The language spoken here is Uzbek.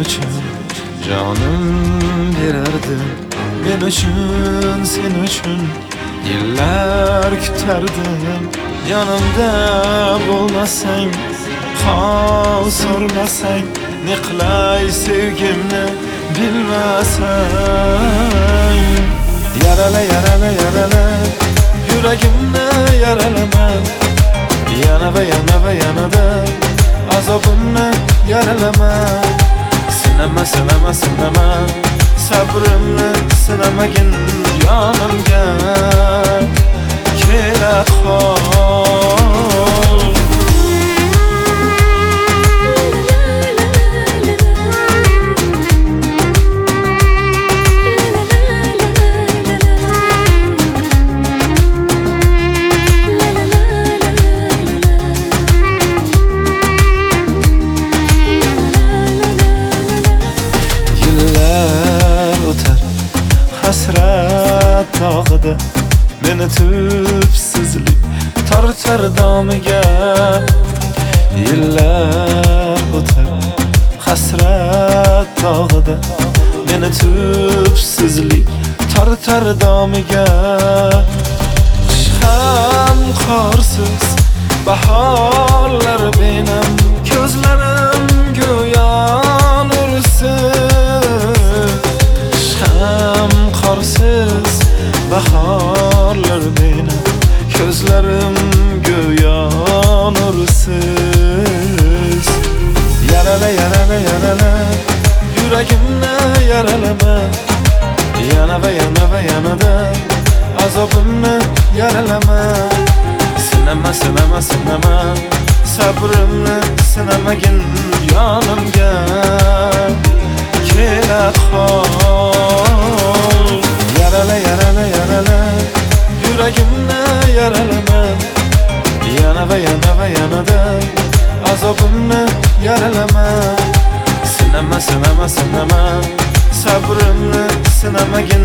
uchun jonim berardim. Men uchun, sen uchun yillar kutardim. Yonimda bo'lmasang, hol so'rmasang, ne qilay sevgimni bilmasang. Yarala, yarala, yarala, yuragimni yaralama. Yana va yana va yanada azobimni yaralama. Sinama, sinama, sinama, sabrimni sinamagin. Yonimga kela qol. Hasrat tog'ida meni tubsizlik tortar domiga. Yillar o'tar hasrat tog'ida meni tubsizlik tortar domiga. Qish ham qorsiz, bahorlar benam, ko'zlarim go'yo nursiz. Qish ham qorsiz, bahorlar benim, ko'zlarim go'yo nursiz. Yarala, yarala, yarala, yuragimni yaralama. Yana va yana va yanada azobimni yaralama. Sinama, sinama, sinama, sabrimni sinamagin. Yonimga kela qol. Yarala, yarala, yarala, yuragimni yaralama. Yana va yana va yanada azobimni yaralama. Sinama, sinama, sinama, sabrimni sinamagin.